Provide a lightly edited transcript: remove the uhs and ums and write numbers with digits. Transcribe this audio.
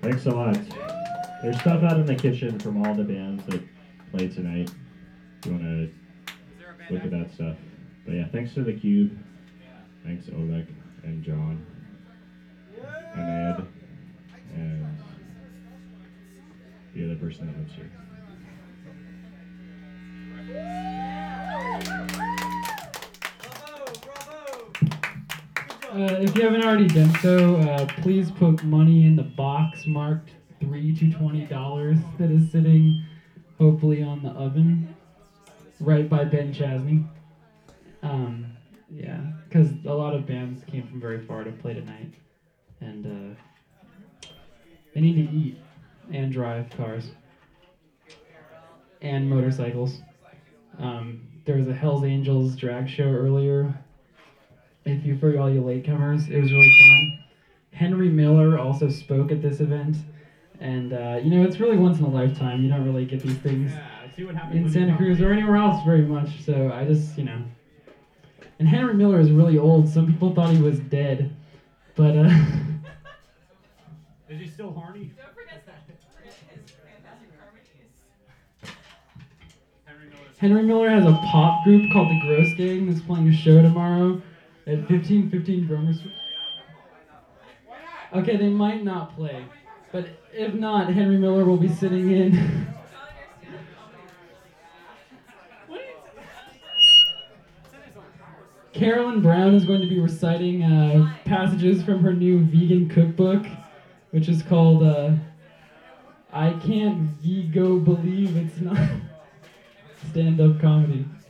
Thanks a lot. There's stuff out in the kitchen from all the bands that played tonight. If you want to look at that stuff. But yeah, thanks to the Cube. Thanks Oleg and John and Ed and the other person that lives here. If you haven't already done so, please put money in the box marked $3 to $20 that is sitting, hopefully, on the oven, right by Ben Chasney. Yeah, because a lot of bands came from very far to play tonight, and they need to eat and drive cars and motorcycles. There was a Hells Angels drag show earlier. If you, for all you latecomers, it was really fun. Henry Miller also spoke at this event, and it's really once in a lifetime. You don't really get these things in Santa Cruz or anywhere else very much. So I just, and Henry Miller is really old. Some people thought he was dead, but Is he still horny? Don't forget his fantastic harmonies. Henry Miller has a pop group called the Gross Gang that's playing a show tomorrow at 1515 Bromer Street. Okay, they might not play, but if not, Henry Miller will be sitting in. Carolyn Brown is going to be reciting passages from her new vegan cookbook, which is called I Can't Believe It's Not Stand-Up Comedy.